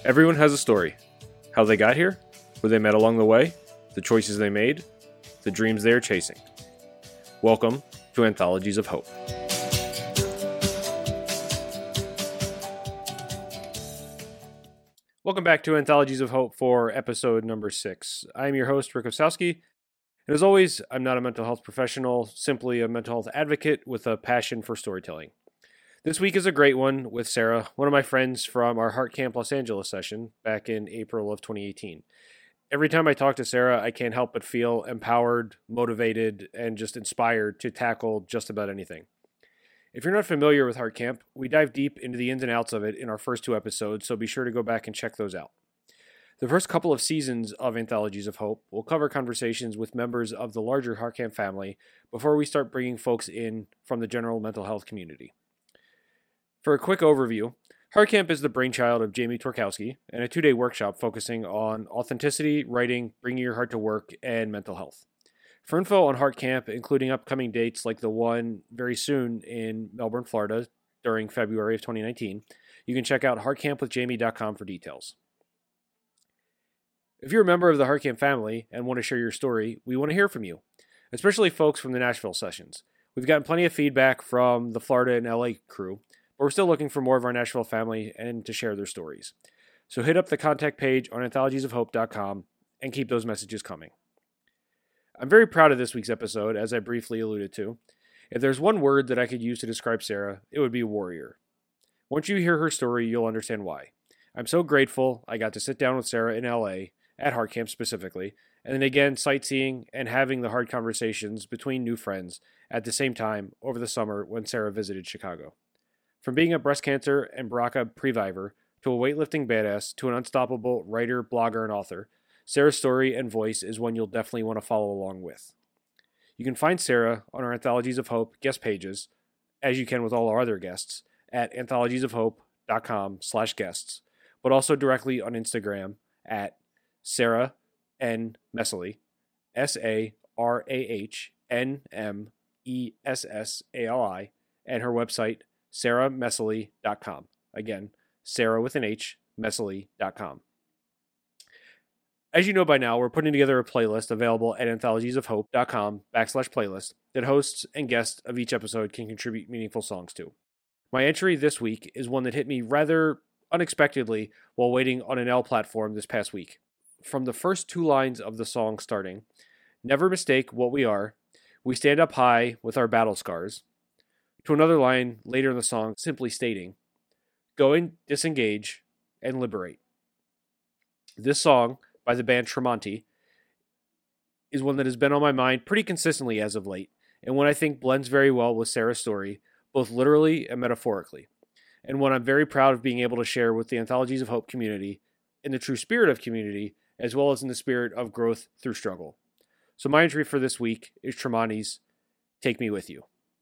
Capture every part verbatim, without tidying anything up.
Everyone has a story. How they got here, who they met along the way, the choices they made, the dreams they are chasing. Welcome to Anthologies of Hope. Welcome back to Anthologies of Hope for episode number six. I'm your host, Rick Osowski, and as always, I'm not a mental health professional, simply a mental health advocate with a passion for storytelling. This week is a great one with Sarah, one of my friends from our Heart Camp Los Angeles session back in April of twenty eighteen. Every time I talk to Sarah, I can't help but feel empowered, motivated, and just inspired to tackle just about anything. If you're not familiar with Heart Camp, we dive deep into the ins and outs of it in our first two episodes, so be sure to go back and check those out. The first couple of seasons of Anthologies of Hope will cover conversations with members of the larger Heart Camp family before we start bringing folks in from the general mental health community. For a quick overview, Heart Camp is the brainchild of Jamie Torkowski and a two-day workshop focusing on authenticity, writing, bringing your heart to work, and mental health. For info on Heart Camp, including upcoming dates like the one very soon in Melbourne, Florida during February of twenty nineteen, you can check out heart camp with jamie dot com for details. If you're a member of the Heart Camp family and want to share your story, we want to hear from you, especially folks from the Nashville sessions. We've gotten plenty of feedback from the Florida and L A crew, but we're still looking for more of our Nashville family and to share their stories. So hit up the contact page on anthologies of hope dot com and keep those messages coming. I'm very proud of this week's episode, as I briefly alluded to. If there's one word that I could use to describe Sarah, it would be warrior. Once you hear her story, you'll understand why. I'm so grateful I got to sit down with Sarah in L A, at Heart Camp specifically, and then again sightseeing and having the hard conversations between new friends at the same time over the summer when Sarah visited Chicago. From being a breast cancer and B R C A previvor to a weightlifting badass to an unstoppable writer, blogger, and author, Sarah's story and voice is one you'll definitely want to follow along with. You can find Sarah on our Anthologies of Hope guest pages, as you can with all our other guests, at anthologies of hope dot com slash guests, but also directly on Instagram at Sarah N. Messely, S A R A H N M E S S A L I, and her website, sarah messely dot com. Again, Sarah with an H, messely dot com. As you know by now, we're putting together a playlist available at anthologies of hope dot com backslash playlist that hosts and guests of each episode can contribute meaningful songs to. My entry this week is one that hit me rather unexpectedly while waiting on an L platform this past week. From the first two lines of the song starting, "Never mistake what we are, we stand up high with our battle scars," to another line later in the song simply stating, "Go and disengage and liberate." This song, by the band Tremonti, is one that has been on my mind pretty consistently as of late, and one I think blends very well with Sarah's story, both literally and metaphorically, and one I'm very proud of being able to share with the Anthologies of Hope community in the true spirit of community, as well as in the spirit of growth through struggle. So my entry for this week is Tremonti's "Take Me With You."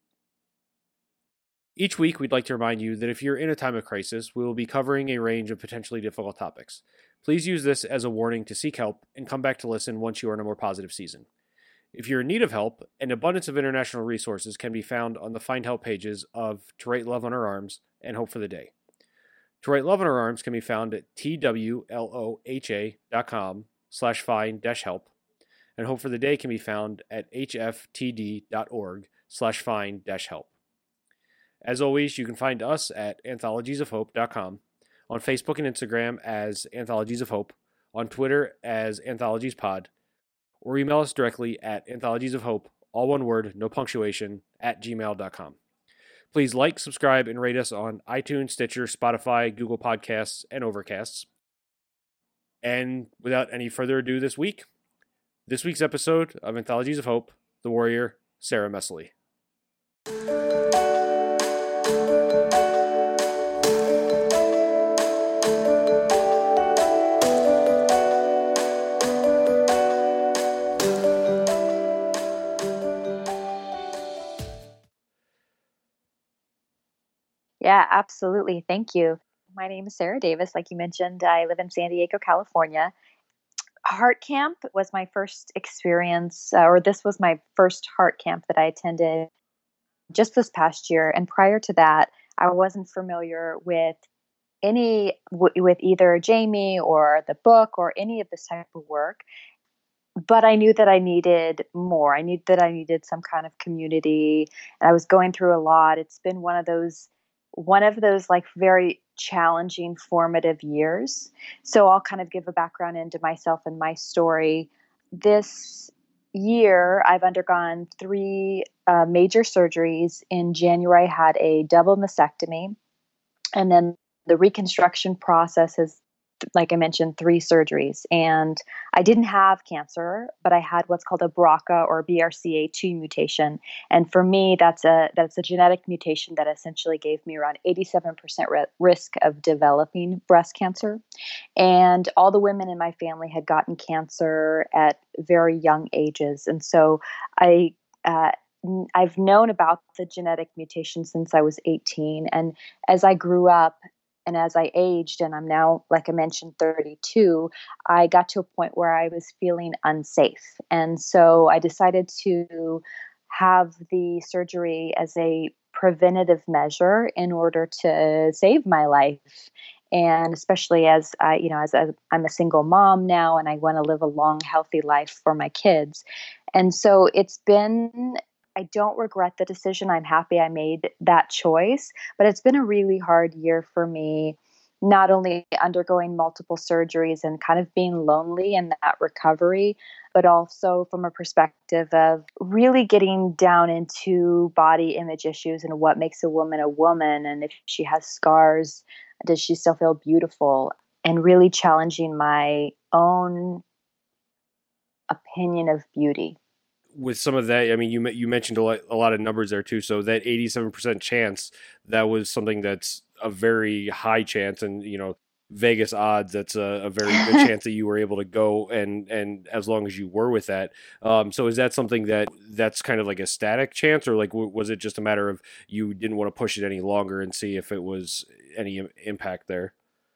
Each week, we'd like to remind you that if you're in a time of crisis, we will be covering a range of potentially difficult topics. Please use this as a warning to seek help and come back to listen once you are in a more positive season. If you're in need of help, an abundance of international resources can be found on the Find Help pages of To Write Love on Our Arms and Hope for the Day. To Write Love on Our Arms can be found at twloha dot com slash find dash help, and Hope for the Day can be found at hftd dot org slash find dash help. As always, you can find us at anthologies of hope dot com, on Facebook and Instagram as Anthologies of Hope, on Twitter as AnthologiesPod, or email us directly at anthologiesofhope, all one word, no punctuation, at gmail dot com. Please like, subscribe, and rate us on iTunes, Stitcher, Spotify, Google Podcasts, and Overcasts. And without any further ado this week, this week's episode of Anthologies of Hope, the warrior, Sarah Messely. Yeah, absolutely. Thank you. My name is Sarah Davis. Like you mentioned, I live in San Diego, California. Heart Camp was my first experience, uh, or this was my first Heart Camp that I attended just this past year. And prior to that, I wasn't familiar with any w- with either Jamie or the book or any of this type of work. But I knew that I needed more. I knew that I needed some kind of community. And I was going through a lot. It's been one of those one of those like very challenging formative years. So I'll kind of give a background into myself and my story. This year, I've undergone three uh, major surgeries. In January, I had a double mastectomy, and then the reconstruction process has, like I mentioned, three surgeries. And I didn't have cancer, but I had what's called a B R C A or B R C A two mutation. And for me, that's a that's a genetic mutation that essentially gave me around eighty-seven percent ri- risk of developing breast cancer. And all the women in my family had gotten cancer at very young ages. And so I uh, n- I've known about the genetic mutation since I was eighteen. And as I grew up and as I aged, and I'm now, like I mentioned, thirty-two, I got to a point where I was feeling unsafe. And so I decided to have the surgery as a preventative measure in order to save my life. And especially as I, you know, as a, I'm a single mom now and I want to live a long, healthy life for my kids. And so it's been, I don't regret the decision. I'm happy I made that choice, but it's been a really hard year for me, not only undergoing multiple surgeries and kind of being lonely in that recovery, but also from a perspective of really getting down into body image issues and what makes a woman a woman. And if she has scars, does she still feel beautiful? And really challenging my own opinion of beauty. With some of that, I mean, you you mentioned a lot, a lot of numbers there too. So that eighty-seven percent chance, that was something that's a very high chance, and you know, Vegas odds, that's a, a very good chance that you were able to go, and and as long as you were with that. Um, so is that something that that's kind of like a static chance, or like w- was it just a matter of you didn't want to push it any longer and see if it was any im- impact there?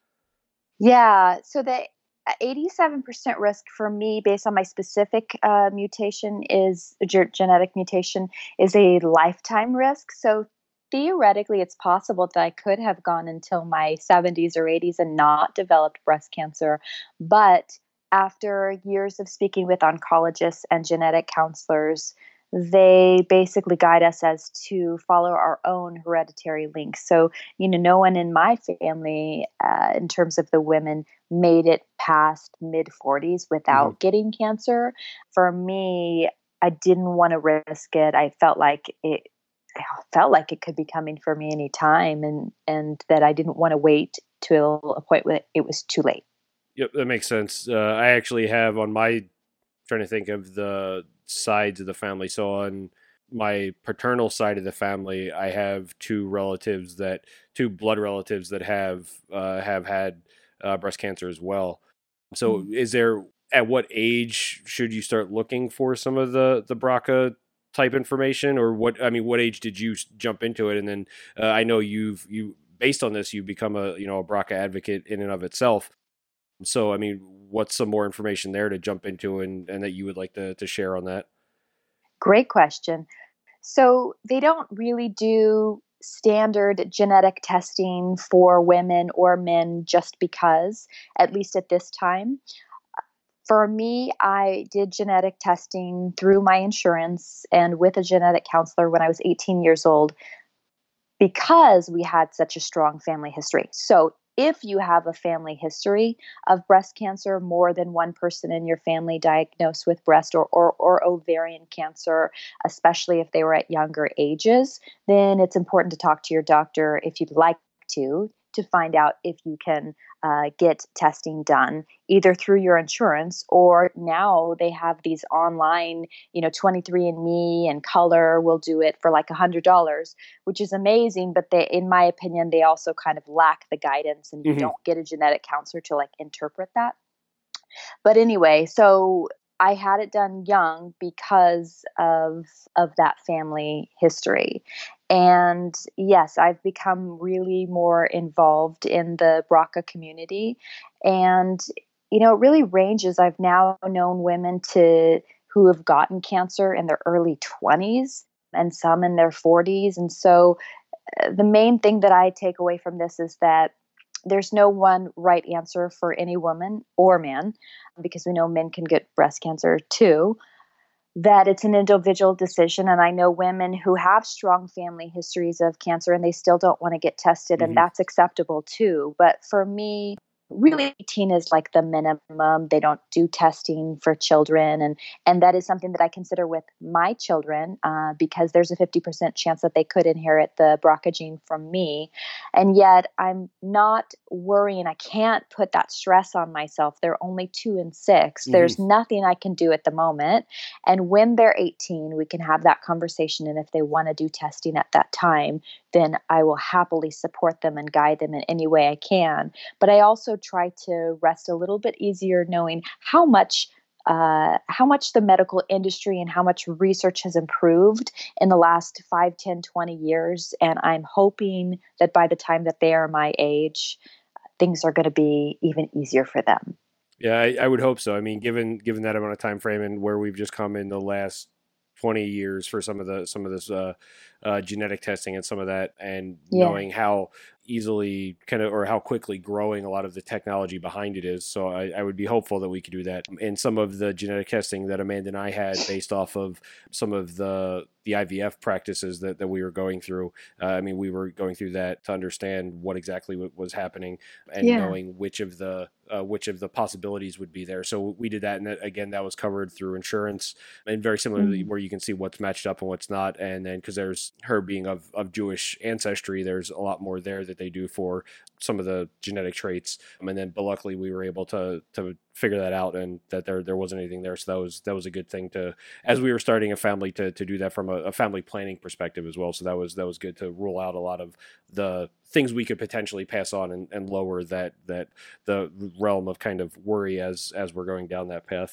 Yeah. So the uh, eighty-seven percent risk for me, based on my specific uh, mutation, is ge- genetic mutation, is a lifetime risk. So theoretically, it's possible that I could have gone until my seventies or eighties and not developed breast cancer. But after years of speaking with oncologists and genetic counselors, they basically guide us as to follow our own hereditary links. So, you know, no one in my family, uh, in terms of the women, made it past mid forties Hmm. without getting cancer. For me, I didn't want to risk it. I felt like it. I felt like it could be coming for me anytime, and and that I didn't want to wait till a point where it was too late. Yep, that makes sense. Uh, I actually have on my trying to think of the sides of the family. So on my paternal side of the family, I have two relatives that two blood relatives that have uh, have had uh, breast cancer as well. So Mm. is there at what age should you start looking for some of the the B R C A type information, or what? I mean, what age did you jump into it? And then uh, I know you've you based on this, you've become a you know a B R C A advocate in and of itself. So, I mean, what's some more information there to jump into, and, and that you would like to, to share on that? Great question. So they don't really do standard genetic testing for women or men just because, at least at this time. For me, I did genetic testing through my insurance and with a genetic counselor when I was eighteen years old because we had such a strong family history. So, if you have a family history of breast cancer, more than one person in your family diagnosed with breast or, or, or ovarian cancer, especially if they were at younger ages, then it's important to talk to your doctor if you'd like to, to find out if you can uh, get testing done either through your insurance or now they have these online, you know, twenty-three and me and Color will do it for like a hundred dollars, which is amazing. But they, in my opinion, they also kind of lack the guidance, and you Hmm. don't get a genetic counselor to like interpret that. But anyway, so I had it done young because of of that family history. And yes, I've become really more involved in the B R C A community. And you know, it really ranges. I've now known women to who have gotten cancer in their early twenties and some in their forties. And so uh, the main thing that I take away from this is that there's no one right answer for any woman or man, because we know men can get breast cancer too, that it's an individual decision. And I know women who have strong family histories of cancer and they still don't want to get tested, and Hmm. that's acceptable too. But for me, really eighteen is like the minimum. They don't do testing for children. And, and that is something that I consider with my children, uh, because there's a fifty percent chance that they could inherit the B R C A gene from me. And yet I'm not worrying. I can't put that stress on myself. They're only two and six. Hmm. There's nothing I can do at the moment. And when they're eighteen, we can have that conversation. And if they want to do testing at that time, then I will happily support them and guide them in any way I can. But I also try to rest a little bit easier knowing how much uh, how much the medical industry and how much research has improved in the last five, ten, twenty years. And I'm hoping that by the time that they are my age, things are going to be even easier for them. Yeah, I, I would hope so. I mean, given given that amount of time frame and where we've just come in the last twenty years for some of the some of this uh, uh, genetic testing and some of that, and Yeah. knowing how easily kind of or how quickly growing a lot of the technology behind it is. So I, I would be hopeful that we could do that. And some of the genetic testing that Amanda and I had based off of some of the the I V F practices that, that we were going through. Uh, I mean, we were going through that to understand what exactly what was happening and Yeah. knowing which of the uh, which of the possibilities would be there. So we did that, and that, again, that was covered through insurance, and very similarly, Mm. where you can see what's matched up and what's not. And then because there's her being of of Jewish ancestry, there's a lot more there that they do for some of the genetic traits. Um, and then, but luckily, we were able to to figure that out, and that there there wasn't anything there. So that was that was a good thing to, as we were starting a family, to to do that from a, a family planning perspective as well. So that was that was good to rule out a lot of the things we could potentially pass on and, and lower that that the realm of kind of worry as as we're going down that path.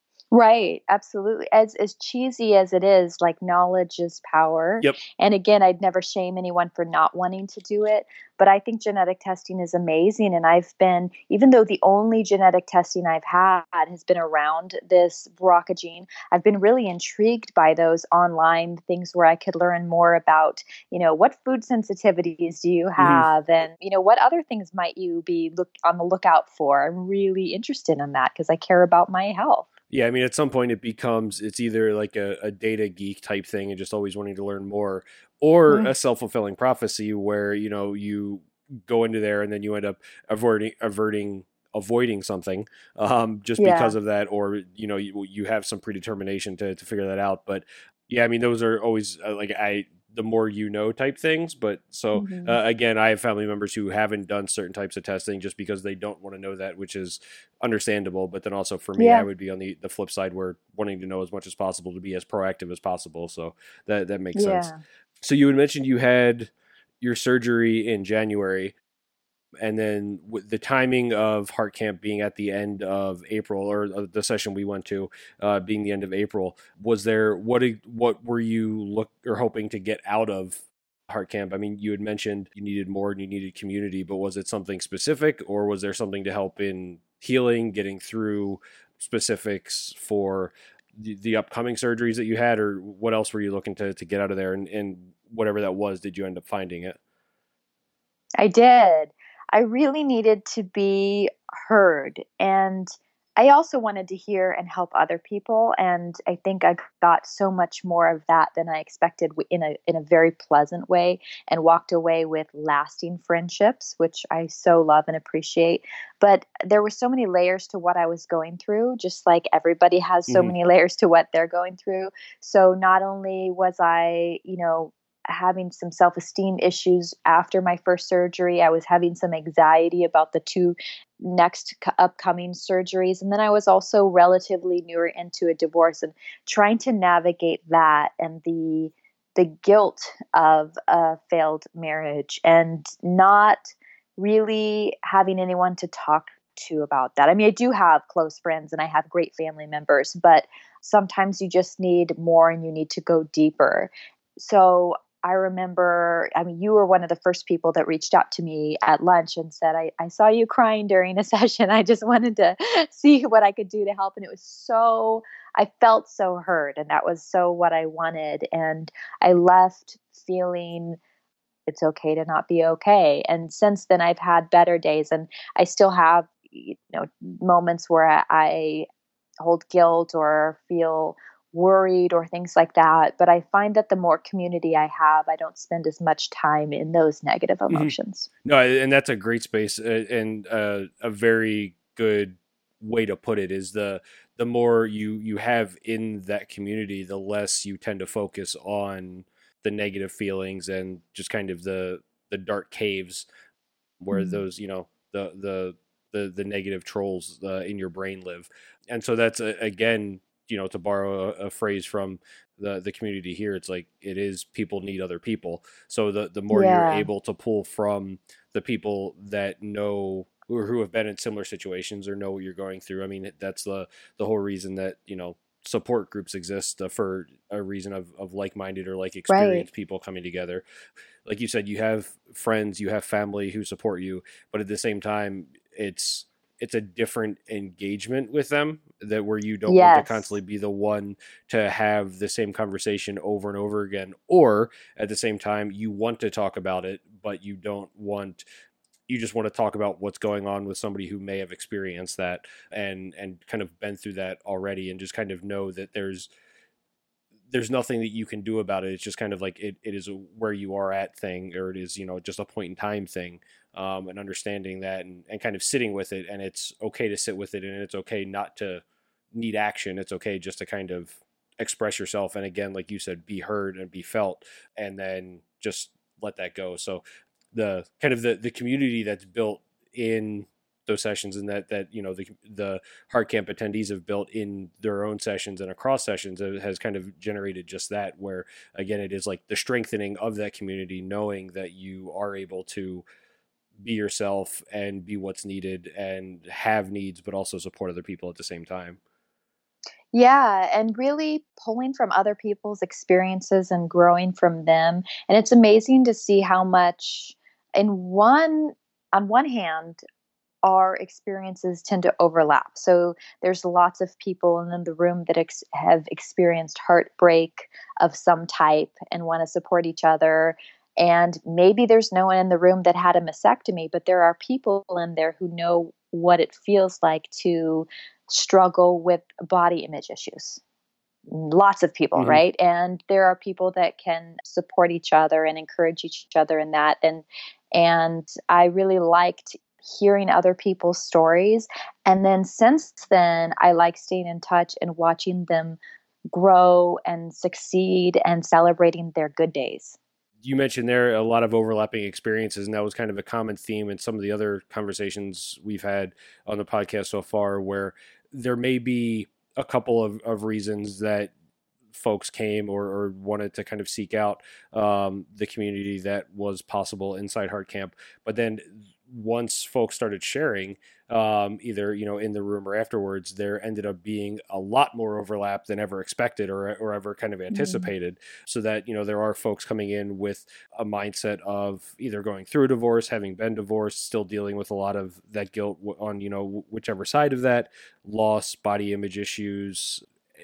Right, absolutely. As as cheesy as it is, like knowledge is power. Yep. And again, I'd never shame anyone for not wanting to do it, but I think genetic testing is amazing. And I've been, even though the only genetic testing I've had has been around this B R C A gene, I've been really intrigued by those online things where I could learn more about, you know, what food sensitivities do you Hmm. have, and you know, what other things might you be look on the lookout for. I'm really interested in that because I care about my health. Yeah, I mean, at some point it becomes it's either like a, a data geek type thing and just always wanting to learn more, or Mm. a self fulfilling prophecy where you know you go into there and then you end up averting averting avoiding something um, just because Yeah. of that, or you know you you have some predetermination to to figure that out. But yeah, I mean, those are always uh, like I the more you know type things. But so Mhm. uh, again, I have family members who haven't done certain types of testing just because they don't want to know that, which is understandable. But then also for me, I Yeah. would be on the, the flip side where wanting to know as much as possible to be as proactive as possible. So that, that makes sense. Yeah. So you had mentioned you had your surgery in January, and then with the timing of Heart Camp being at the end of April, or uh, the session we went to uh, being the end of April, was there what did- what were you look or hoping to get out of Heart Camp? I mean, you had mentioned you needed more and you needed community, but was it something specific, or was there something to help in healing, getting through specifics for the, the upcoming surgeries that you had, or what else were you looking to to get out of there? And, and whatever that was, did you end up finding it? I did. I really needed to be heard. And I also wanted to hear and help other people. And I think I got so much more of that than I expected w- in a in a very pleasant way, and walked away with lasting friendships, which I so love and appreciate. But there were so many layers to what I was going through, just like everybody has so Hmm. many layers to what they're going through. So not only was I, you know, having some self esteem issues after my first surgery. I was having some anxiety about the two next c- upcoming surgeries. And then I was also relatively newer into a divorce and trying to navigate that and the the guilt of a failed marriage and not really having anyone to talk to about that. I mean, I do have close friends and I have great family members, but sometimes you just need more and you need to go deeper. So I remember, I mean, you were one of the first people that reached out to me at lunch and said, I, I saw you crying during a session. I just wanted to see what I could do to help. And it was so, I felt so heard. And that was so what I wanted. And I left feeling it's okay to not be okay. And since then, I've had better days, and I still have, you know, moments where I, I hold guilt or feel worried or things like that. But I find that the more community I have, I don't spend as much time in those negative Mhm. emotions. No, and that's a great space uh, and uh, a very good way to put it is the the more you you have in that community, the less you tend to focus on the negative feelings and just kind of the the dark caves where Mm. those, you know, the the the the negative trolls uh, in your brain live. And so that's uh, again, you know, to borrow a, a phrase from the the community here, it's like it is people need other people. So the the more you're Yeah, able to pull from the people that know or who have been in similar situations or know what you're going through. I mean, that's the the whole reason that, you know, support groups exist, uh, for a reason of, of like-minded or like right. experienced people coming together. Like you said, you have friends, you have family who support you, but at the same time, it's it's a different engagement with them, that where you don't want to Yes. constantly be the one to have the same conversation over and over again, or at the same time you want to talk about it, but you don't want you just want to talk about what's going on with somebody who may have experienced that and and kind of been through that already, and just kind of know that there's there's nothing that you can do about it. It's just kind of like it, it is a where you are at thing, or it is, you know, just a point in time thing. Um, and understanding that, and, and kind of sitting with it, and it's okay to sit with it, and it's okay not to need action. It's okay just to kind of express yourself. And again, like you said, be heard and be felt, and then just let that go. So the kind of the, the community that's built in those sessions, and that that you know the the heart camp attendees have built in their own sessions and across sessions, has kind of generated just that, where again it is like the strengthening of that community, knowing that you are able to be yourself and be what's needed and have needs, but also support other people at the same time. Yeah, and really pulling from other people's experiences and growing from them. And it's amazing to see how much in one on one hand our experiences tend to overlap. So there's lots of people in the room that ex- have experienced heartbreak of some type and want to support each other. And maybe there's no one in the room that had a mastectomy, but there are people in there who know what it feels like to struggle with body image issues. Lots of people, Mm-hmm. right? And there are people that can support each other and encourage each other in that. And and I really liked hearing other people's stories. And then since then, I like staying in touch and watching them grow and succeed and celebrating their good days. You mentioned there a lot of overlapping experiences, and that was kind of a common theme in some of the other conversations we've had on the podcast so far, where there may be a couple of, of reasons that folks came or, or wanted to kind of seek out um, the community that was possible inside Heart Camp. But then once folks started sharing, um, either, you know, in the room or afterwards, there ended up being a lot more overlap than ever expected or, or ever kind of Mm. anticipated. So that, you know, there are folks coming in with a mindset of either going through a divorce, having been divorced, still dealing with a lot of that guilt on, you know, whichever side of that, loss, body image issues,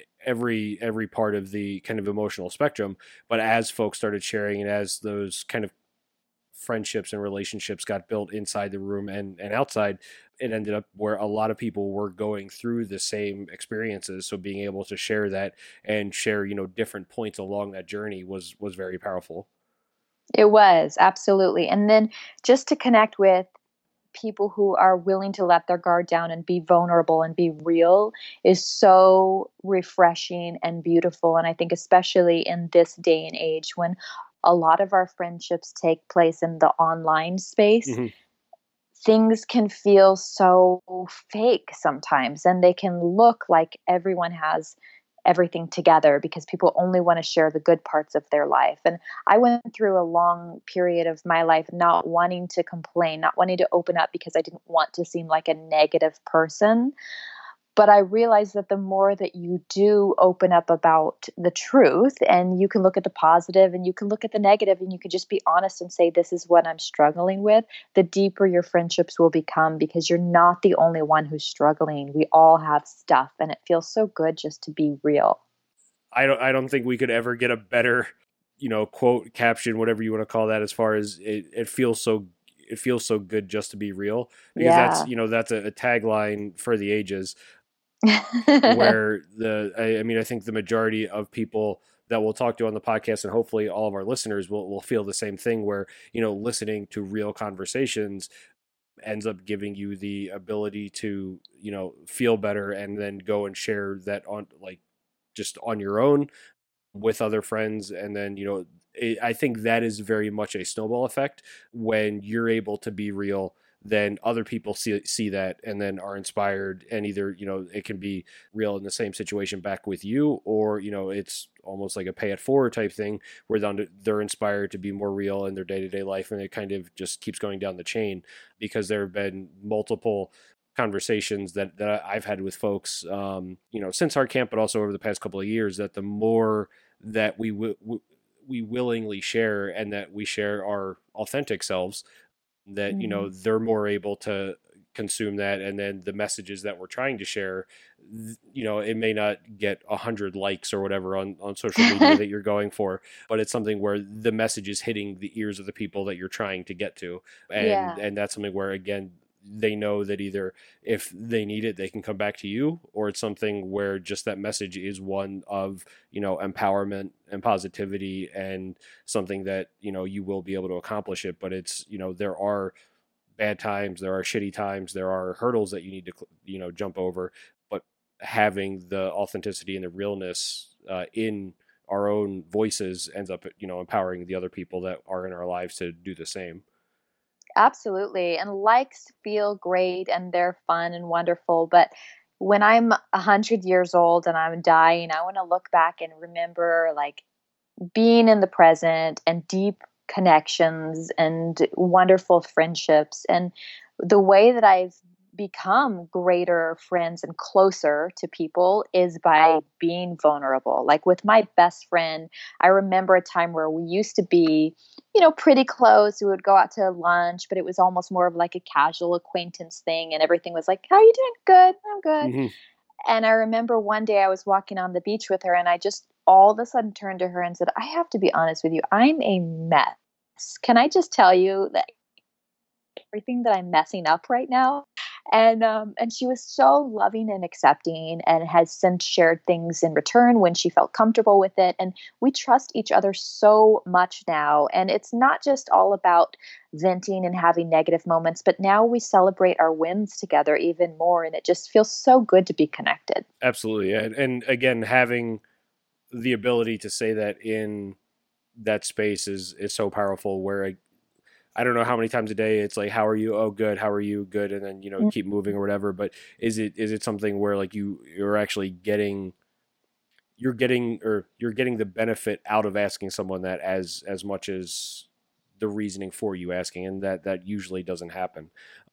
every every part of the kind of emotional spectrum. But as folks started sharing, and as those kind of friendships and relationships got built inside the room and, and outside, it ended up where a lot of people were going through the same experiences. So being able to share that and share, you know, different points along that journey was was very powerful. It was, absolutely. And then just to connect with people who are willing to let their guard down and be vulnerable and be real is so refreshing and beautiful. And I think, especially in this day and age when a lot of our friendships take place in the online space, Mm-hmm. things can feel so fake sometimes, and they can look like everyone has everything together because people only want to share the good parts of their life. And I went through a long period of my life not wanting to complain, not wanting to open up because I didn't want to seem like a negative person. But I realized that the more that you do open up about the truth, and you can look at the positive and you can look at the negative, and you can just be honest and say, this is what I'm struggling with, the deeper your friendships will become, because you're not the only one who's struggling. We all have stuff, and it feels so good just to be real. I don't I don't think we could ever get a better you know, quote, caption, whatever you want to call that, as far as it, it feels so it feels so good just to be real, because that's, Yeah. you know, that's a, a tagline for the ages, where the I, I mean, I think the majority of people that we'll talk to on the podcast, and hopefully all of our listeners will, will feel the same thing, where, you know, listening to real conversations ends up giving you the ability to, you know, feel better and then go and share that on, like, just on your own with other friends. And then, you know, it, I think that is very much a snowball effect. When you're able to be real, then other people see see that and then are inspired, and either, you know, it can be real in the same situation back with you, or, you know, it's almost like a pay it forward type thing, where they're they're inspired to be more real in their day-to-day life, and it kind of just keeps going down the chain, because there have been multiple conversations that, that I've had with folks, um, you know, since our camp, but also over the past couple of years, that the more that we w- we willingly share, and that we share our authentic selves, that, you know, Mhm. they're more able to consume that. And then the messages that we're trying to share, you know, it may not get a hundred likes or whatever on, on social media that you're going for, but it's something where the message is hitting the ears of the people that you're trying to get to. And, Yeah. and that's something where, again, they know that either if they need it, they can come back to you, or it's something where just that message is one of, you know, empowerment and positivity, and something that, you know, you will be able to accomplish it. But it's, you know, there are bad times, there are shitty times, there are hurdles that you need to, you know, jump over. But having the authenticity and the realness uh, in our own voices ends up, you know, empowering the other people that are in our lives to do the same. Absolutely. And likes feel great and they're fun and wonderful. But when I'm a hundred years old and I'm dying, I want to look back and remember, like, being in the present and deep connections and wonderful friendships. And the way that I've become greater friends and closer to people is by being vulnerable. Like with my best friend, I remember a time where we used to be, you know, pretty close. We would go out to lunch, but it was almost more of like a casual acquaintance thing. And everything was like, "How are you doing?" "Good. I'm good." Mm-hmm. And I remember one day I was walking on the beach with her, and I just all of a sudden turned to her and said, "I have to be honest with you. I'm a mess. Can I just tell you that everything that I'm messing up right now?" And um, and she was so loving and accepting, and has since shared things in return when she felt comfortable with it. And we trust each other so much now. And it's not just all about venting and having negative moments, but now we celebrate our wins together even more. And it just feels so good to be connected. Absolutely. And, and again, having the ability to say that in that space is is so powerful, where I, I don't know how many times a day it's like, "How are you?" "Oh, good." "How are you?" "Good." And then, you know, keep moving or whatever. But is it is it something where, like, you you're actually getting you're getting or you're getting the benefit out of asking someone that, as as much as the reasoning for you asking, and that that usually doesn't happen.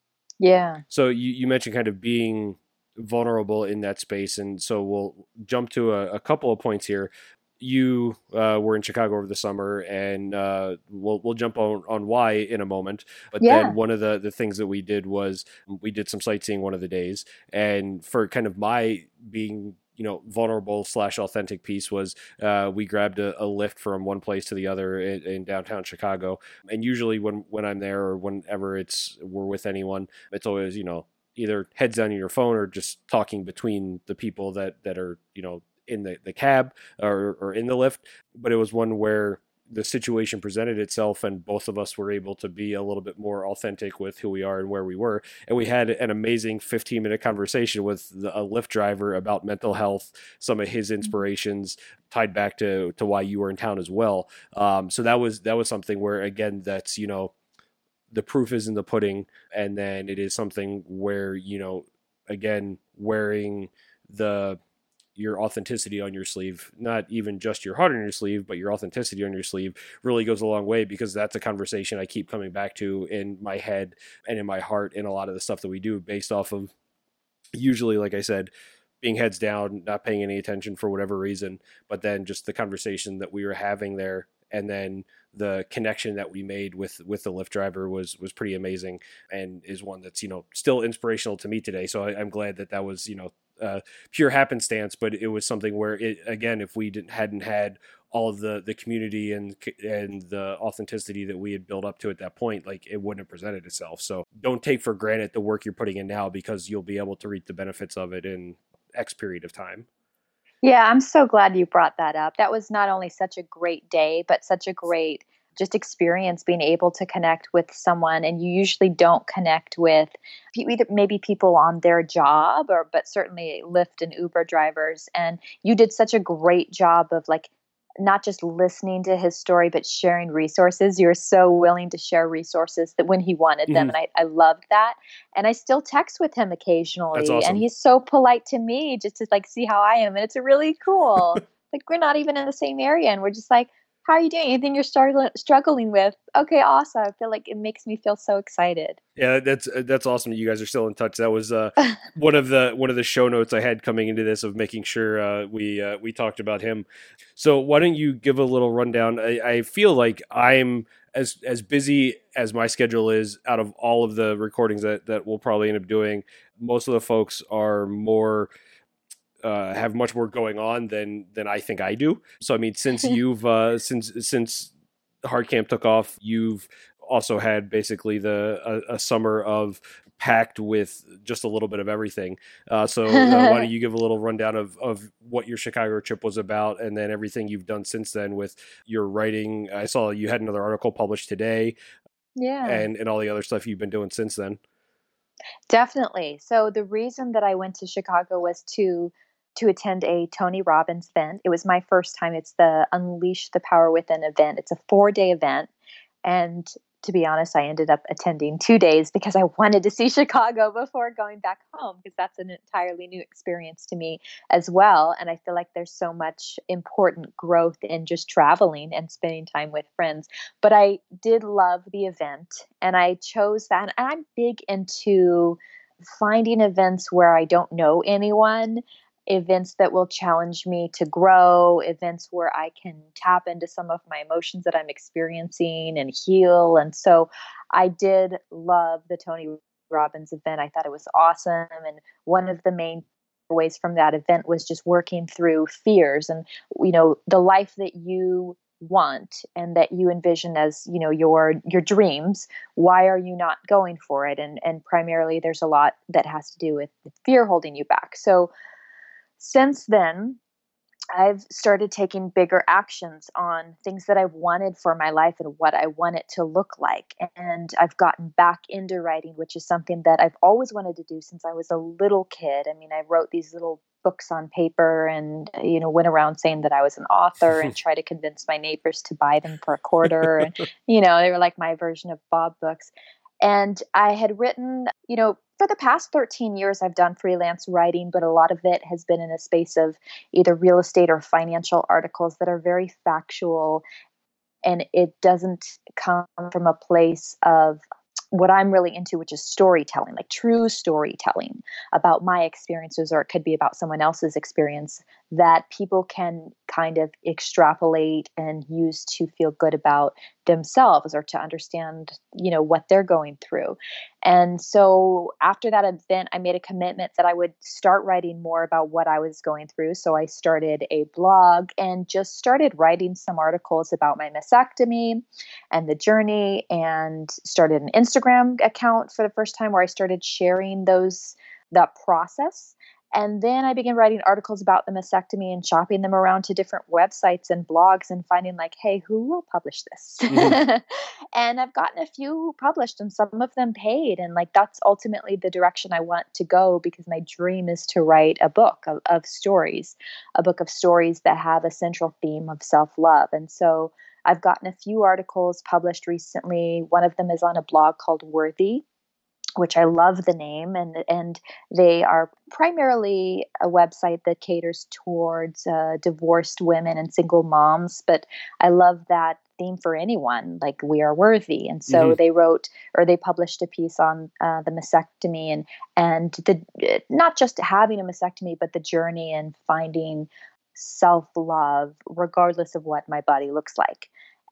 Yeah. So you, you mentioned kind of being vulnerable in that space, and so we'll jump to a, a couple of points here. You uh, were in Chicago over the summer, and uh, we'll we'll jump on, on why in a moment. But then Yeah. one of the, the things that we did was we did some sightseeing one of the days, and for kind of my being, you know, vulnerable slash authentic piece was uh, we grabbed a, a lift from one place to the other in, in downtown Chicago. And usually when when I'm there, or whenever it's we're with anyone, it's always, you know, either heads down in your phone or just talking between the people that that are, you know, in the, the cab or, or in the lift. But it was one where the situation presented itself, and both of us were able to be a little bit more authentic with who we are and where we were. And we had an amazing fifteen minute conversation with the, a Lyft driver about mental health, some of his inspirations tied back to, to why you were in town as well. Um, so that was, that was something where, again, that's, you know, the proof is in the pudding. And then it is something where, you know, again, wearing the, your authenticity on your sleeve, not even just your heart on your sleeve, but your authenticity on your sleeve, really goes a long way, because that's a conversation I keep coming back to in my head and in my heart in a lot of the stuff that we do, based off of, usually, like I said, being heads down, not paying any attention for whatever reason, but then just the conversation that we were having there, and then the connection that we made with with the Lyft driver was was pretty amazing, and is one that's, you know, still inspirational to me today. So I, I'm glad that that was, you know, uh, pure happenstance, but it was something where it, again, if we didn't, hadn't had all of the, the community and, and the authenticity that we had built up to at that point, like it wouldn't have presented itself. So don't take for granted the work you're putting in now, because you'll be able to reap the benefits of it in X period of time. Yeah, I'm so glad you brought that up. That was not only such a great day, but such a great just experience being able to connect with someone. And you usually don't connect with either maybe people on their job, or but certainly Lyft and Uber drivers. And you did such a great job of like not just listening to his story, but sharing resources. You're so willing to share resources that when he wanted them. Mm-hmm. And I, I loved that. And I still text with him That's occasionally. awesome. And he's so polite to me just to like see how I am. And it's really cool. Like we're not even in the same area. And we're just like, how are you doing? Anything you're struggling struggling with? Okay, awesome. I feel like it makes me feel so excited. Yeah, that's that's awesome. You guys are still in touch. That was uh, one of the one of the show notes I had coming into this, of making sure uh, we uh, we talked about him. So why don't you give a little rundown? I, I feel like I'm as as busy as my schedule is. Out of all of the recordings that that we'll probably end up doing, most of the folks are more. Uh, have much more going on than than I think I do. So I mean, since you've uh, since since Heart Camp took off, you've also had basically the a, a summer of packed with just a little bit of everything. Uh, so uh, why don't you give a little rundown of of what your Chicago trip was about, and then everything you've done since then with your writing. I saw you had another article published today, Yeah. and and all the other stuff you've been doing since then. Definitely. So the reason that I went to Chicago was to to attend a Tony Robbins event. It was my first time. It's the Unleash the Power Within event. It's a four-day event. And to be honest, I ended up attending two days because I wanted to see Chicago before going back home, because that's an entirely new experience to me as well. And I feel like there's so much important growth in just traveling and spending time with friends. But I did love the event, and I chose that. And I'm big into finding events where I don't know anyone, events that will challenge me to grow, events where I can tap into some of my emotions that I'm experiencing and heal. And so I did love the Tony Robbins event. I thought it was awesome. And one of the main ways from that event was just working through fears and, you know, the life that you want and that you envision as, you know, your your dreams. Why are you not going for it? And and primarily there's a lot that has to do with fear holding you back. So since then, I've started taking bigger actions on things that I've wanted for my life and what I want it to look like. And I've gotten back into writing, which is something that I've always wanted to do since I was a little kid. I mean, I wrote these little books on paper and, you know, went around saying that I was an author and tried to convince my neighbors to buy them for a quarter. And, you know, they were like my version of Bob books. And I had written, you know, for the past thirteen years, I've done freelance writing, but a lot of it has been in a space of either real estate or financial articles that are very factual. And it doesn't come from a place of what I'm really into, which is storytelling, like true storytelling about my experiences, or it could be about someone else's experience that people can kind of extrapolate and use to feel good about themselves or to understand, you know, what they're going through. And so after that event, I made a commitment that I would start writing more about what I was going through. So I started a blog and just started writing some articles about my mastectomy and the journey, and started an Instagram account for the first time where I started sharing those that process. And then I began writing articles about the mastectomy and shopping them around to different websites and blogs and finding like, hey, who will publish this? Mm-hmm. And I've gotten a few published and some of them paid. And like, that's ultimately the direction I want to go, because my dream is to write a book of, of stories, a book of stories that have a central theme of self-love. And so I've gotten a few articles published recently. One of them is on a blog called Worthy, which I love the name, and and they are primarily a website that caters towards uh, divorced women and single moms. But I love that theme for anyone, like we are worthy. And so mm-hmm. they wrote, or they published a piece on uh, the mastectomy and and the not just having a mastectomy, but the journey and finding self-love regardless of what my body looks like.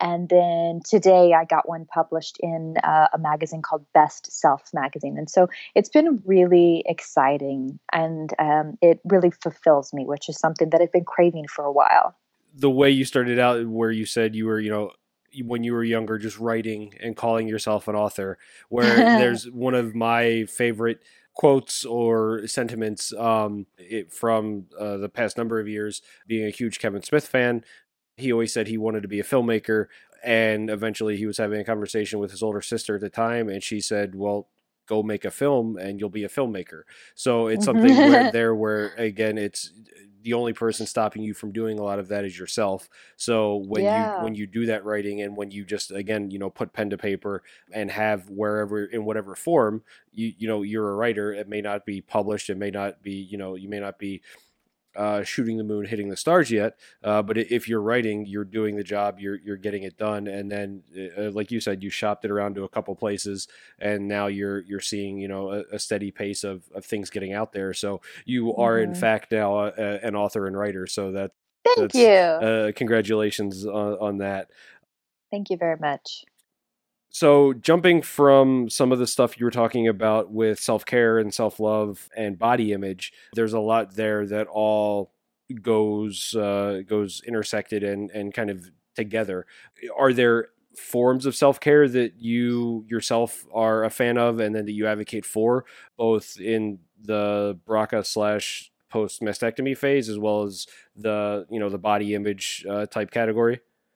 And then today I got one published in uh, a magazine called Best Self Magazine. And so it's been really exciting, and um, it really fulfills me, which is something that I've been craving for a while. The way you started out, where you said you were, you know, when you were younger, just writing and calling yourself an author, where there's one of my favorite quotes or sentiments um, it, from uh, the past number of years, being a huge Kevin Smith fan. He always said he wanted to be a filmmaker, and eventually he was having a conversation with his older sister at the time, and she said, well, go make a film and you'll be a filmmaker. So it's something where, there where, again, it's the only person stopping you from doing a lot of that is yourself. So when Yeah. you when you do that writing, and when you just, again, you know, put pen to paper and have wherever, in whatever form, you you know, you're a writer. It may not be published, it may not be, you know, you may not be uh, shooting the moon, hitting the stars yet. Uh, but if you're writing, you're doing the job, you're you're getting it done, and then, uh, like you said, you shopped it around to a couple places, and now you're you're seeing, you know, a, a steady pace of, of things getting out there. So you are in Mhm. fact now a, a, an author and writer. So that Thank that's you. uh, congratulations on, on that. Thank you very much. So jumping from some of the stuff you were talking about with self-care and self-love and body image, there's a lot there that all goes uh, goes intersected and, and kind of together. Are there forms of self-care that you yourself are a fan of and then that you advocate for, both in the B R C A slash post mastectomy phase as well as the, you know, the body image uh, type category?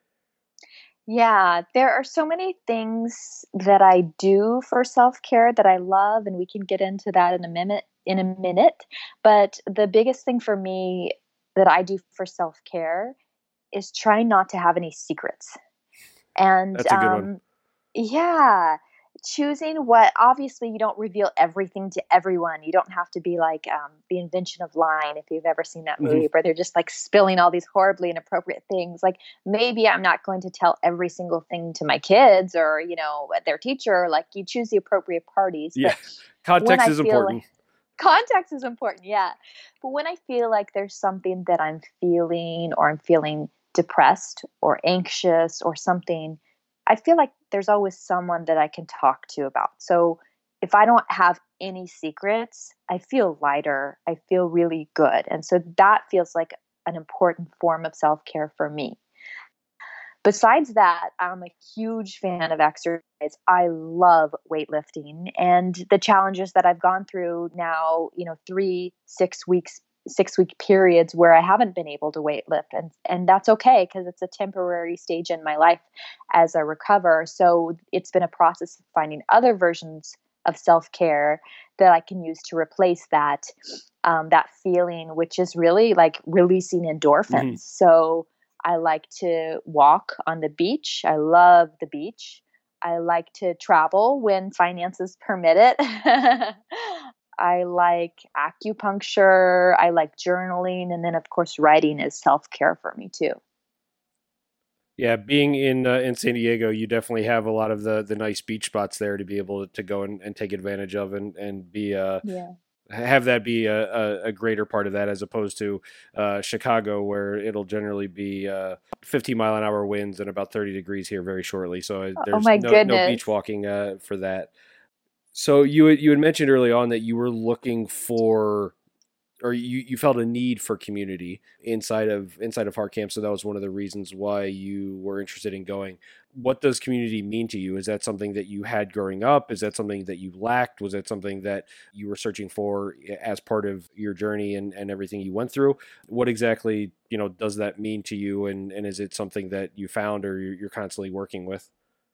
Yeah, there are so many things that I do for self-care that I love, and we can get into that in a minute in a minute. But the biggest thing for me that I do for self-care is try not to have any secrets. And That's a good one. um, yeah, choosing what obviously you don't reveal everything to everyone. You don't have to be like um, The Invention of Lying, if you've ever seen that Mhm. movie, where they're just like spilling all these horribly inappropriate things. Like maybe I'm not going to tell every single thing to my kids or, you know, their teacher. Like you choose the appropriate parties. Yeah. But when Context I is feel like important. context is important, yeah. But when I feel like there's something that I'm feeling, or I'm feeling depressed or anxious or something, I feel like there's always someone that I can talk to about. So if I don't have any secrets, I feel lighter. I feel really good. And so that feels like an important form of self care for me. Besides that, I'm a huge fan of exercise. I love weightlifting, and the challenges that I've gone through now, you know, three, six weeks, six week periods where I haven't been able to weightlift, and and that's okay because it's a temporary stage in my life as I recover. So it's been a process of finding other versions of self care that I can use to replace that um, that feeling, which is really like releasing Mhm. endorphins. So I like to walk on the beach. I love the beach. I like to travel when finances permit it. I like acupuncture. I like journaling. And then, of course, writing is self care for me, too. Yeah, being in uh, in San Diego, you definitely have a lot of the the nice beach spots there to be able to go and, and take advantage of, and and be uh Yeah. have that be a, a, a greater part of that, as opposed to uh, Chicago, where it'll generally be uh, fifty mile an hour winds and about thirty degrees here very shortly. So uh, Oh, there's my no no goodness. beach walking uh, for that. So you had- you had mentioned early on that you were looking for, or you, you felt a need for community inside of inside of Heart Camp. So that was one of the reasons why you were interested in going. What does community mean to you? Is that something that you had growing up? Is that something that you lacked? Was that something that you were searching for as part of your journey and, and everything you went through? What exactly, you know, does that mean to you? And, and is it something that you found or you're, you're constantly working with?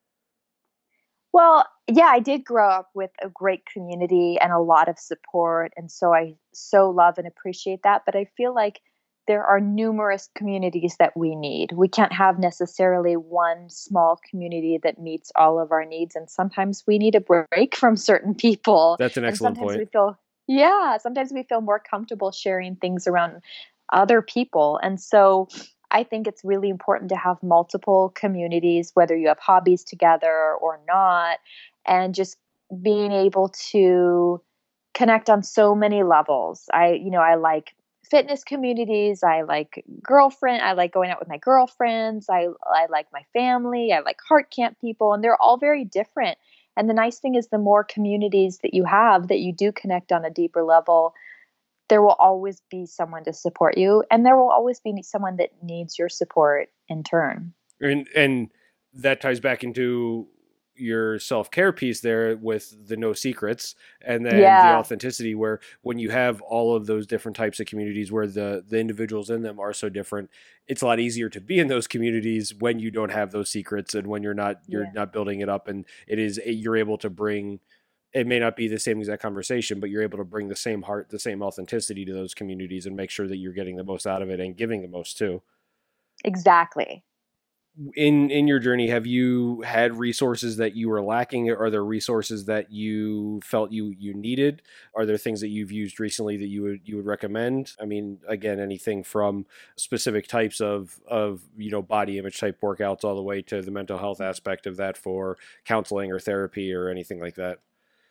Well, yeah, I did grow up with a great community and a lot of support. And so I so love and appreciate that. But I feel like there are numerous communities that we need. We can't have necessarily one small community that meets all of our needs. And sometimes we need a break from certain people. That's an And excellent sometimes point. we feel, yeah, sometimes we feel more comfortable sharing things around other people. And so I think it's really important to have multiple communities, whether you have hobbies together or not, and just being able to connect on so many levels. I, you know, I like fitness communities. I like girlfriend. I like going out with my girlfriends. I I like my family. I like heart camp people, and they're all very different. And the nice thing is, the more communities that you have that you do connect on a deeper level, there will always be someone to support you, and there will always be someone that needs your support in turn. And and that ties back into your self-care piece there with the no secrets, and then Yeah. the authenticity, where when you have all of those different types of communities where the the individuals in them are so different, it's a lot easier to be in those communities when you don't have those secrets, and when you're not you're Yeah. not building it up, and it is you're able to bring, it may not be the same exact conversation, but you're able to bring the same heart, the same authenticity to those communities, and make sure that you're getting the most out of it and giving the most too. Exactly. In in your journey, have you had resources that you were lacking? Are there resources that you felt you you needed? Are there things that you've used recently that you would you would recommend? I mean, again, anything from specific types of of you know body image type workouts all the way to the mental health aspect of that for counseling or therapy or anything like that.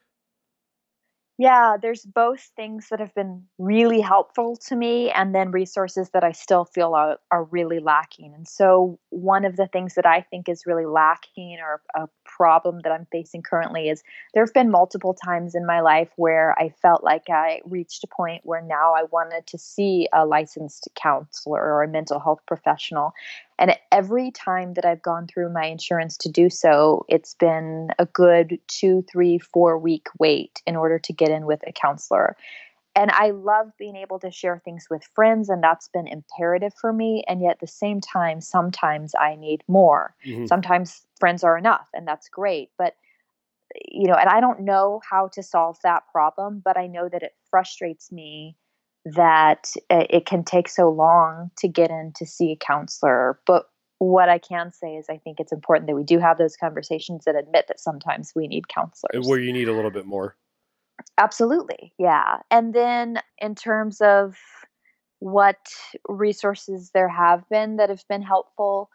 Yeah, there's both things that have been really helpful to me, and then resources that I still feel are, are really lacking. And so, one of the things that I think is really lacking, or a problem that I'm facing currently, is there have been multiple times in my life where I felt like I reached a point where now I wanted to see a licensed counselor or a mental health professional. And every time that I've gone through my insurance to do so, it's been a good two, three, four week wait in order to get in with a counselor. And I love being able to share things with friends, and that's been imperative for me. And yet at the same time, sometimes I need more. Mm-hmm. Sometimes friends are enough, and that's great. But, you know, and I don't know how to solve that problem, but I know that it frustrates me that it can take so long to get in to see a counselor. But what I can say is I think it's important that we do have those conversations and admit that sometimes we need counselors. Where you need a little bit more. Absolutely. Yeah. And then in terms of what resources there have been that have been helpful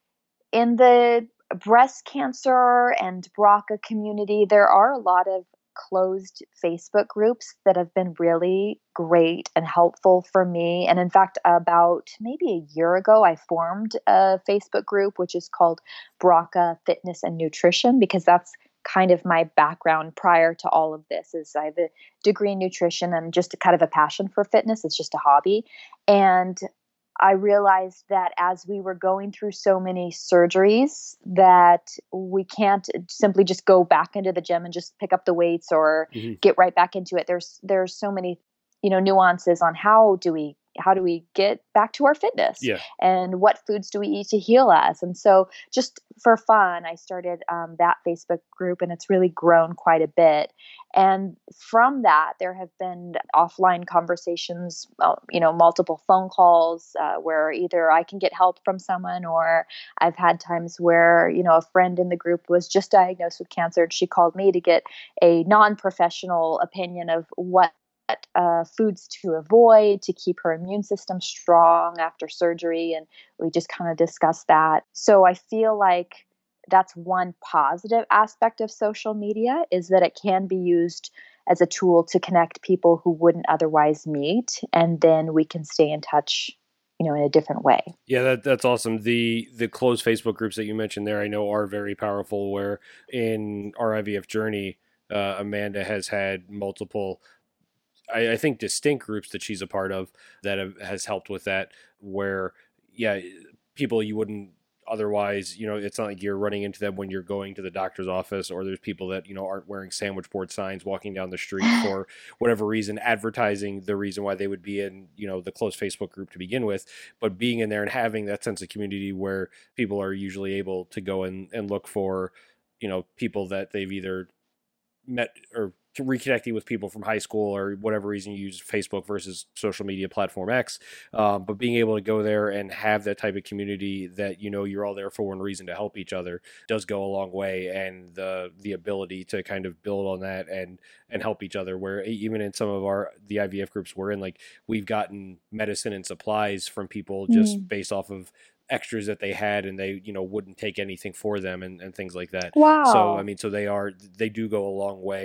in the breast cancer and B R C A community, there are a lot of closed Facebook groups that have been really great and helpful for me. And in fact, about maybe a year ago, I formed a Facebook group, which is called B R C A Fitness and Nutrition, because that's kind of my background prior to all of this. Is I have a degree in nutrition and just a kind of a passion for fitness. It's just a hobby. And I realized that as we were going through so many surgeries, that we can't simply just go back into the gym and just pick up the weights or mm-hmm. get right back into it. There's there's so many, you know, nuances on how do we how do we get back to our fitness, yeah. and what foods do we eat to heal us. And so, just for fun, I started um, that Facebook group, and it's really grown quite a bit. And from that, there have been offline conversations, uh, you know, multiple phone calls uh, where either I can get help from someone, or I've had times where, you know, a friend in the group was just diagnosed with cancer, and she called me to get a non-professional opinion of what uh, foods to avoid to keep her immune system strong after surgery. And we just kind of discussed that. So I feel like that's one positive aspect of social media, is that it can be used as a tool to connect people who wouldn't otherwise meet. And then we can stay in touch, you know, in a different way. Yeah, that, that's awesome. The the closed Facebook groups that you mentioned there, I know are very powerful, where in our I V F journey, uh, Amanda has had multiple, I, I think, distinct groups that she's a part of that have, has helped with that, where, yeah, people you wouldn't otherwise, you know, it's not like you're running into them when you're going to the doctor's office, or there's people that, you know, aren't wearing sandwich board signs walking down the street for whatever reason, advertising the reason why they would be in, you know, the closed Facebook group to begin with. But being in there and having that sense of community where people are usually able to go and, and look for, you know, people that they've either met or reconnecting with people from high school or whatever reason you use Facebook versus social media platform X. Um, but being able to go there and have that type of community that, you know, you're all there for one reason, to help each other, does go a long way. And the the ability to kind of build on that and and help each other, where even in some of our the I V F groups we're in, like, we've gotten medicine and supplies from people just mm. based off of extras that they had, and they, you know, wouldn't take anything for them, and, and things like that. Wow. So, I mean, so they are, they do go a long way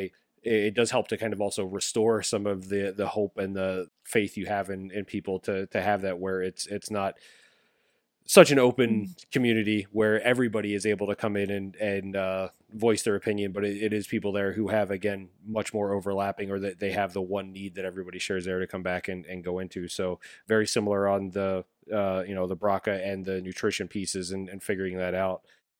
it does help to kind of also restore some of the the hope and the faith you have in, in people to to have that, where it's it's not such an open community where everybody is able to come in and and uh, voice their opinion, but it, it is people there who have, again, much more overlapping, or that they have the one need that everybody shares there to come back and, and go into. So very similar on the uh, you know the B R C A and the nutrition pieces, and, and figuring that out.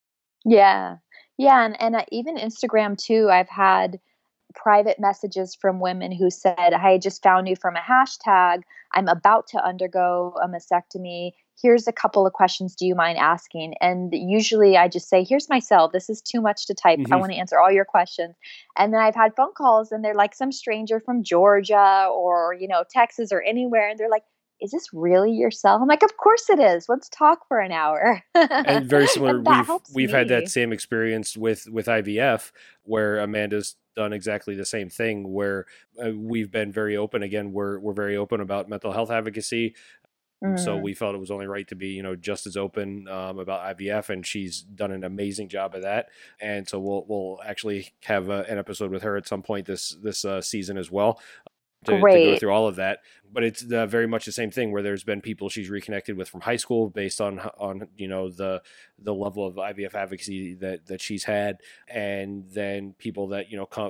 Yeah. Yeah. And, and uh, even Instagram too, I've had private messages from women who said, "Hey, I just found you from a hashtag. I'm about to undergo a mastectomy. Here's a couple of questions. Do you mind asking?" And usually I just say, "Here's my cell. This is too much to type. Mm-hmm. I want to answer all your questions." And then I've had phone calls, and they're like some stranger from Georgia or, you know, Texas or anywhere. And they're like, "Is this really your cell?" I'm like, "Of course it is. Let's talk for an hour." And very similar, and that we've helps we've me. had that same experience with with I V F, where Amanda's done exactly the same thing, where uh, we've been very open. Again, we're we're very open about mental health advocacy. Mm. So we felt it was only right to be, you know, just as open um, about I V F, and she's done an amazing job of that. And so we'll we'll actually have uh, an episode with her at some point this this uh, season as well, to, to go through all of that. But it's uh, very much the same thing, where there's been people she's reconnected with from high school based on on you know the the level of I V F advocacy that that she's had, and then people that, you know, come,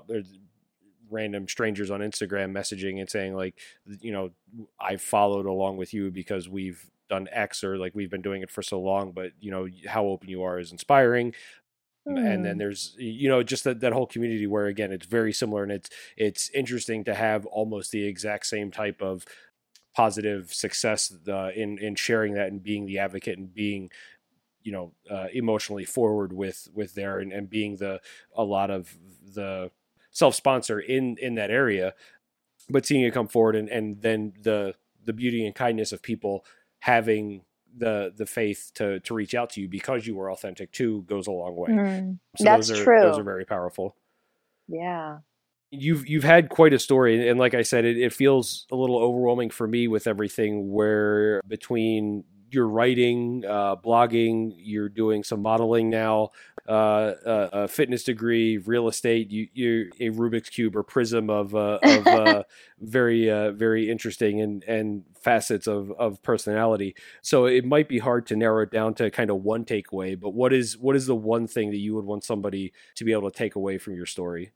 random strangers on Instagram messaging and saying, like, you know, I followed along with you because we've done X, or like we've been doing it for so long, but, you know, how open you are is inspiring. Mm. And then there's, you know, just that, that whole community where, again, it's very similar, and it's it's interesting to have almost the exact same type of positive success uh, in in sharing that and being the advocate and being, you know, uh, emotionally forward with with there, and, and being the a lot of the self-sponsor in in that area, but seeing it come forward, and and then the the beauty and kindness of people having the the faith to to reach out to you because you were authentic too goes a long way. Mm, so that's those are true. those are very powerful. Yeah. You've you've had quite a story, and like I said, it, it feels a little overwhelming for me with everything, where between your writing, uh, blogging, you're doing some modeling now, uh, a, a fitness degree, real estate, you, you're a Rubik's Cube or prism of, uh, of uh, very, uh, very interesting and, and facets of, of personality. So it might be hard to narrow it down to kind of one takeaway, but what is, what is the one thing that you would want somebody to be able to take away from your story?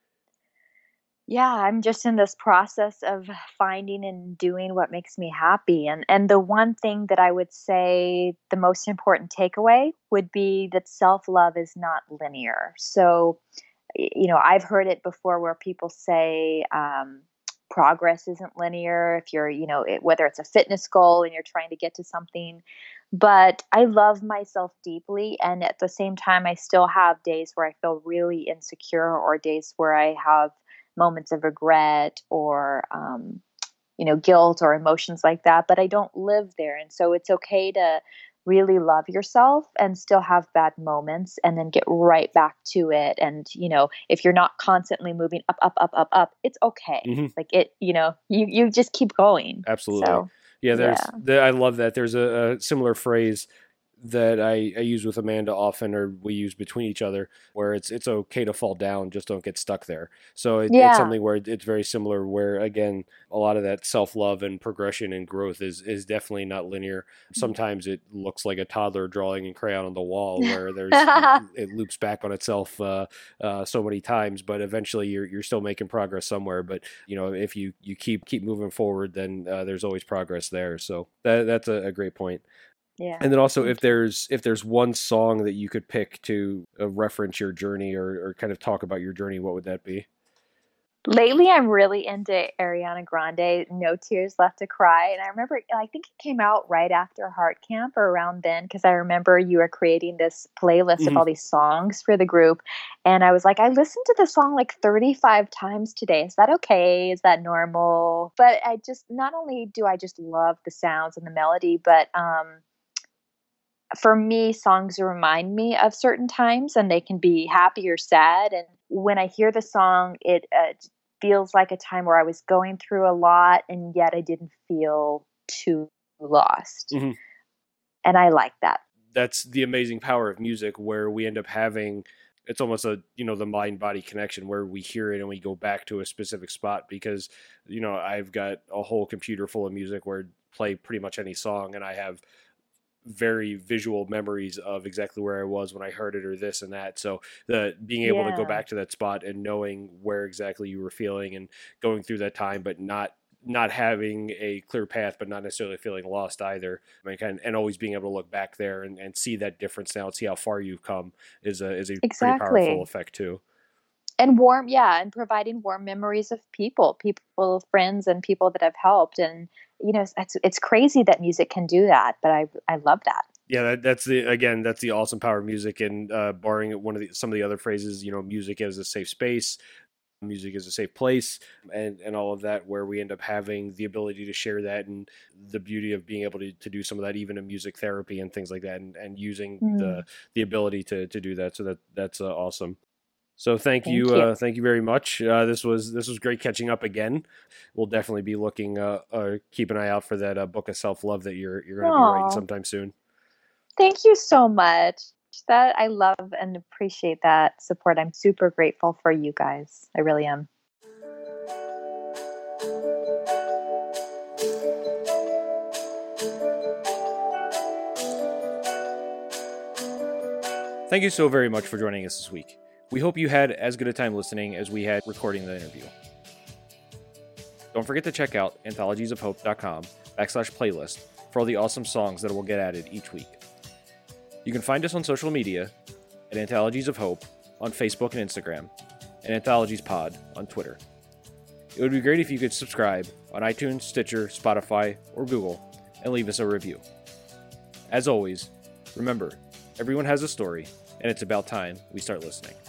Yeah, I'm just in this process of finding and doing what makes me happy. And and the one thing that I would say the most important takeaway would be that self-love is not linear. So, you know, I've heard it before where people say um, progress isn't linear. If you're, you know, it, whether it's a fitness goal and you're trying to get to something. But I love myself deeply. And at the same time, I still have days where I feel really insecure, or days where I have moments of regret or, um, you know, guilt or emotions like that, but I don't live there. And so it's okay to really love yourself and still have bad moments, and then get right back to it. And, you know, if you're not constantly moving up, up, up, up, up, it's okay. Mm-hmm. Like it, you know, you, you just keep going. Absolutely. So, yeah. There's, yeah. The, I love that. There's a, a similar phrase that I, I use with Amanda often, or we use between each other, where it's it's okay to fall down, just don't get stuck there. So it, yeah. It's something where it's very similar, where, again, a lot of that self-love and progression and growth is is definitely not linear. Sometimes it looks like a toddler drawing in crayon on the wall, where there's it loops back on itself uh, uh, so many times, but eventually you're you're still making progress somewhere. But, you know, if you, you keep keep moving forward, then uh, there's always progress there. So that that's a, a great point. Yeah. And then also, if there's if there's one song that you could pick to uh, reference your journey, or, or kind of talk about your journey, what would that be? Lately, I'm really into Ariana Grande, No Tears Left to Cry. And I remember, I think it came out right after Heart Camp or around then, because I remember you were creating this playlist mm-hmm. of all these songs for the group. And I was like, I listened to the song like thirty-five times today. Is that okay? Is that normal? But I just, not only do I just love the sounds and the melody, but um, for me, songs remind me of certain times, and they can be happy or sad. And when I hear the song, it uh, feels like a time where I was going through a lot, and yet I didn't feel too lost. Mm-hmm. And I like that. That's the amazing power of music, where we end up having it's almost a, you know, the mind body connection where we hear it and we go back to a specific spot because, you know, I've got a whole computer full of music where I play pretty much any song and I have very visual memories of exactly where I was when I heard it or this and that. So the being able yeah. to go back to that spot and knowing where exactly you were feeling and going through that time, but not not having a clear path, but not necessarily feeling lost either. I mean, kind of, and always being able to look back there and, and see that difference now and see how far you've come is a, is a exactly. pretty powerful effect too. And warm, yeah, and providing warm memories of people, people, friends, and people that have helped. And, you know, it's it's crazy that music can do that, but I I love that. Yeah, that, that's the, again, that's the awesome power of music. And uh, barring one of the, some of the other phrases, you know, music is a safe space. Music is a safe place and, and all of that, where we end up having the ability to share that and the beauty of being able to, to do some of that, even in music therapy and things like that, and, and using mm. the the ability to, to do that. So that that's uh, awesome. So thank, thank you, you. Uh, thank you very much. Uh, this was this was great catching up again. We'll definitely be looking, uh, uh, keep an eye out for that uh, book of self-love that you're you're going to be writing sometime soon. Thank you so much. That I love and appreciate that support. I'm super grateful for you guys. I really am. Thank you so very much for joining us this week. We hope you had as good a time listening as we had recording the interview. Don't forget to check out anthologiesofhope.com backslash playlist for all the awesome songs that will get added each week. You can find us on social media at Anthologies of Hope on Facebook and Instagram, and Anthologies Pod on Twitter. It would be great if you could subscribe on iTunes, Stitcher, Spotify, or Google, and leave us a review. As always, remember, everyone has a story, and it's about time we start listening.